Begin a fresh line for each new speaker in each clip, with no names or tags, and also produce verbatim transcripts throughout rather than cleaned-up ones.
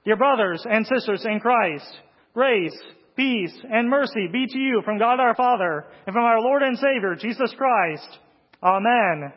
Dear brothers and sisters in Christ, grace, peace, and mercy be to you from God our Father and from our Lord and Savior, Jesus Christ. Amen.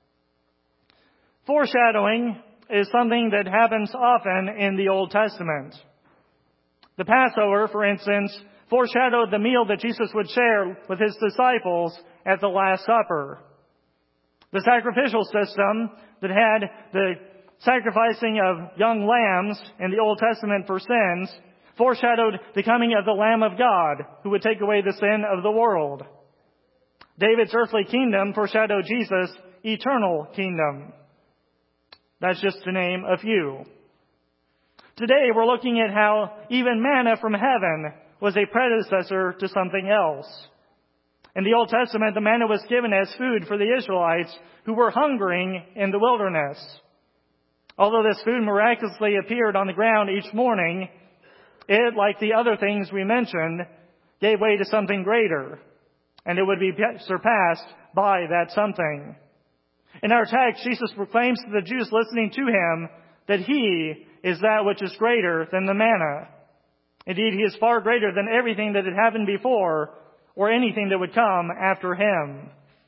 Foreshadowing is something that happens often in the Old Testament. The Passover, for instance, foreshadowed the meal that Jesus would share with his disciples at the Last Supper. The sacrificial system that had the sacrificing of young lambs in the Old Testament for sins foreshadowed the coming of the Lamb of God who would take away the sin of the world. David's earthly kingdom foreshadowed Jesus' eternal kingdom. That's just to name a few. Today we're looking at how even manna from heaven was a predecessor to something else. In the Old Testament, the manna was given as food for the Israelites who were hungering in the wilderness. Although this food miraculously appeared on the ground each morning, it, like the other things we mentioned, gave way to something greater, and it would be surpassed by that something. In our text, Jesus proclaims to the Jews listening to him that he is that which is greater than the manna. Indeed, he is far greater than everything that had happened before or anything that would come after him.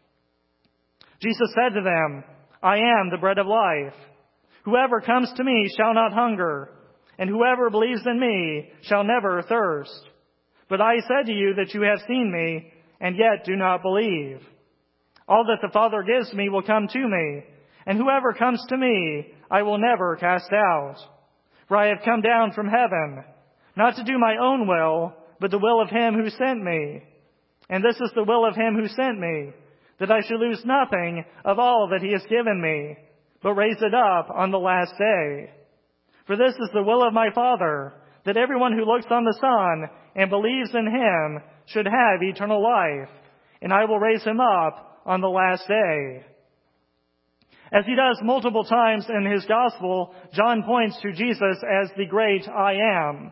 Jesus said to them, I am the bread of life. Whoever comes to me shall not hunger, and whoever believes in me shall never thirst. But I said to you that you have seen me, and yet do not believe. All that the Father gives me will come to me, and whoever comes to me I will never cast out. For I have come down from heaven, not to do my own will, but the will of him who sent me. And this is the will of him who sent me, that I should lose nothing of all that he has given me, but raise it up on the last day. For this is the will of my Father, that everyone who looks on the Son and believes in him should have eternal life, and I will raise him up on the last day. As he does multiple times in his gospel, John points to Jesus as the great I am,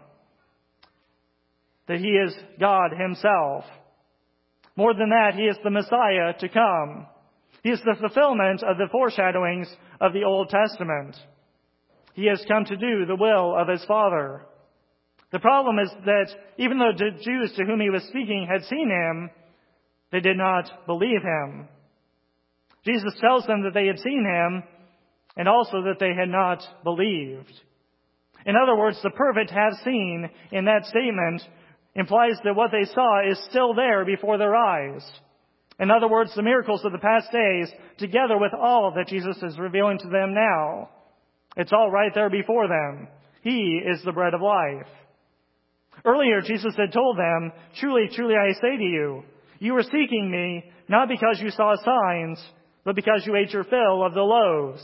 that he is God himself. More than that, he is the Messiah to come. He is the fulfillment of the foreshadowings of the Old Testament. He has come to do the will of his Father. The problem is that even though the Jews to whom he was speaking had seen him, they did not believe him. Jesus tells them that they had seen him and also that they had not believed. In other words, the perfect have seen in that statement implies that what they saw is still there before their eyes. In other words, the miracles of the past days, together with all that Jesus is revealing to them now, it's all right there before them. He is the bread of life. Earlier, Jesus had told them, truly, truly, I say to you, you were seeking me not because you saw signs, but because you ate your fill of the loaves.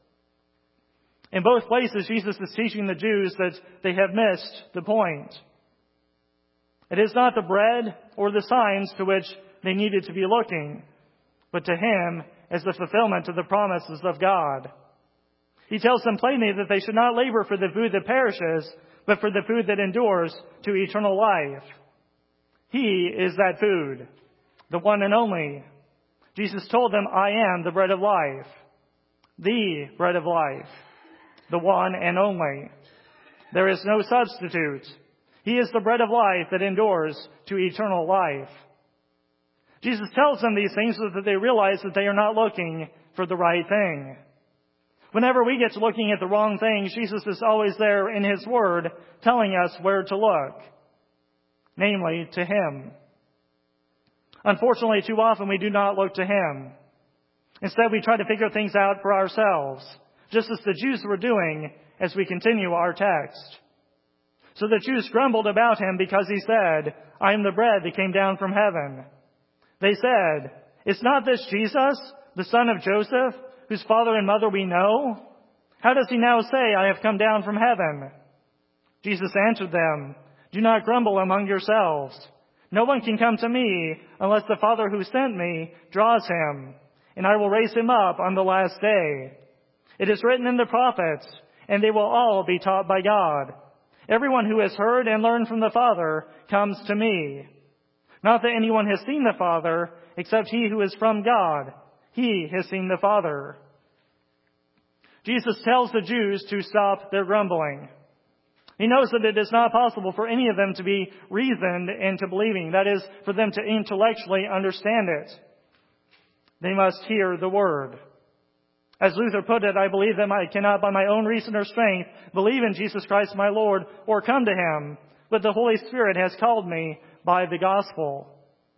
In both places, Jesus is teaching the Jews that they have missed the point. It is not the bread or the signs to which they needed to be looking, but to him as the fulfillment of the promises of God. He tells them plainly that they should not labor for the food that perishes, but for the food that endures to eternal life. He is that food, the one and only. Jesus told them, I am the bread of life, the bread of life, the one and only. There is no substitute. He is the bread of life that endures to eternal life. Jesus tells them these things so that they realize that they are not looking for the right thing. Whenever we get to looking at the wrong things, Jesus is always there in his word telling us where to look, namely to him. Unfortunately, too often we do not look to him. Instead, we try to figure things out for ourselves, just as the Jews were doing as we continue our text. So the Jews grumbled about him because he said, I am the bread that came down from heaven. They said, is not this Jesus, the son of Joseph, whose father and mother we know? How does he now say, I have come down from heaven? Jesus answered them, do not grumble among yourselves. No one can come to me unless the Father who sent me draws him, and I will raise him up on the last day. It is written in the prophets, and they will all be taught by God. Everyone who has heard and learned from the Father comes to me. Not that anyone has seen the Father, except he who is from God. He has seen the Father. Jesus tells the Jews to stop their grumbling. He knows that it is not possible for any of them to be reasoned into believing. That is, for them to intellectually understand it. They must hear the word. As Luther put it, I believe that I cannot by my own reason or strength believe in Jesus Christ my Lord or come to him, but the Holy Spirit has called me by the gospel.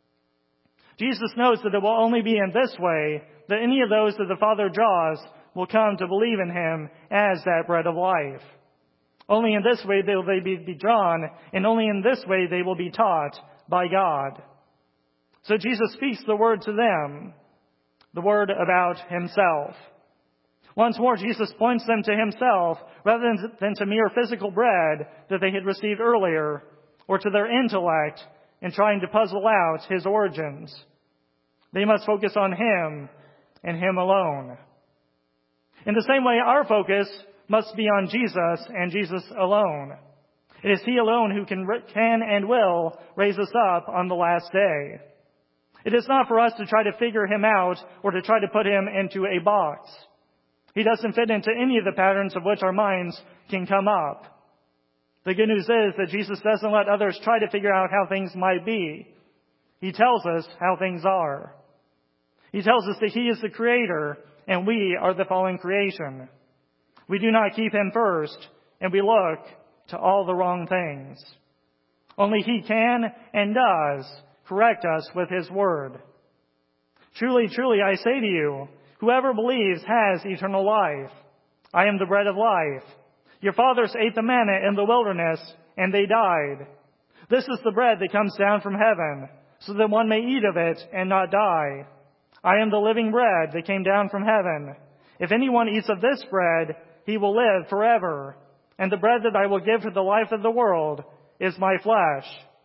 Jesus knows that it will only be in this way that any of those that the Father draws will come to believe in him as that bread of life. Only in this way will they be drawn, and only in this way they will be taught by God. So Jesus speaks the word to them, the word about himself. Once more, Jesus points them to himself rather than, than to mere physical bread that they had received earlier, or to their intellect in trying to puzzle out his origins. They must focus on him and him alone. In the same way, our focus must be on Jesus and Jesus alone. It is he alone who can, can and will raise us up on the last day. It is not for us to try to figure him out or to try to put him into a box. He doesn't fit into any of the patterns of which our minds can come up. The good news is that Jesus doesn't let others try to figure out how things might be. He tells us how things are. He tells us that he is the creator and we are the fallen creation. We do not keep him first, and we look to all the wrong things. Only he can and does correct us with his word. Truly, truly, I say to you, whoever believes has eternal life. I am the bread of life. Your fathers ate the manna in the wilderness, and they died. This is the bread that comes down from heaven, so that one may eat of it and not die. I am the living bread that came down from heaven. If anyone eats of this bread, he will live forever. And the bread that I will give for the life of the world is my flesh.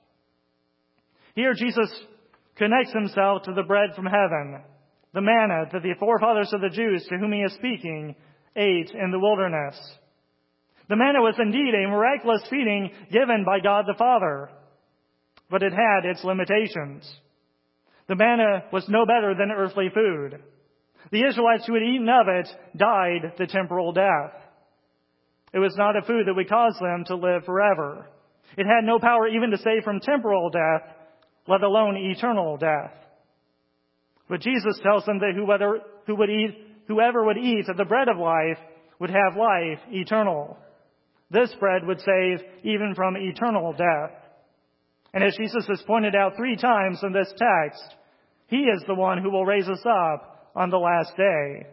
Here Jesus connects himself to the bread from heaven, the manna that the forefathers of the Jews to whom he is speaking ate in the wilderness. The manna was indeed a miraculous feeding given by God the Father, but it had its limitations. The manna was no better than earthly food. The Israelites who had eaten of it died the temporal death. It was not a food that would cause them to live forever. It had no power even to save from temporal death, let alone eternal death. But Jesus tells them that whoever, who would eat, whoever would eat of the bread of life would have life eternal. This bread would save even from eternal death. And as Jesus has pointed out three times in this text, he is the one who will raise us up on the last day.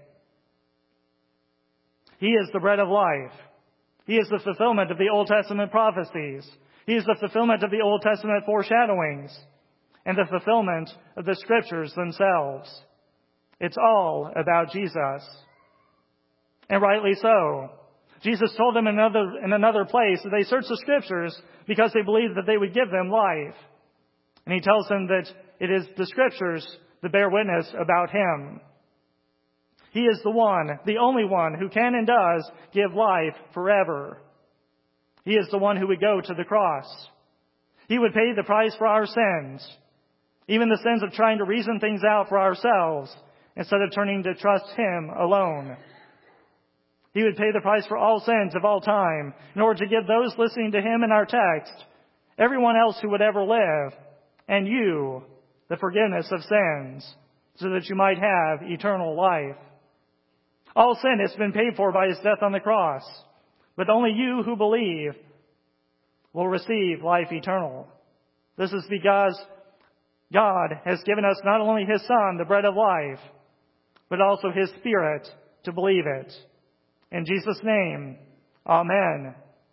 He is the bread of life. He is the fulfillment of the Old Testament prophecies. He is the fulfillment of the Old Testament foreshadowings and the fulfillment of the Scriptures themselves. It's all about Jesus. And rightly so. Jesus told them in another, in another place that they searched the Scriptures because they believed that they would give them life. And he tells them that it is the Scriptures that bear witness about him. He is the one, the only one, who can and does give life forever. He is the one who would go to the cross. He would pay the price for our sins, even the sins of trying to reason things out for ourselves instead of turning to trust him alone. He would pay the price for all sins of all time in order to give those listening to him in our text, everyone else who would ever live, and you, the forgiveness of sins, so that you might have eternal life. All sin has been paid for by his death on the cross, but only you who believe will receive life eternal. This is because God has given us not only his Son, the bread of life, but also his Spirit to believe it. In Jesus' name, amen.